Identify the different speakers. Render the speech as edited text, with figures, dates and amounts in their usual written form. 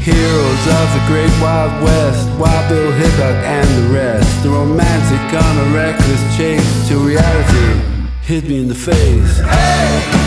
Speaker 1: Heroes of the great Wild West, Wild Bill Hickok and the rest. The romantic on a reckless chase to reality hit me in the face. Hey!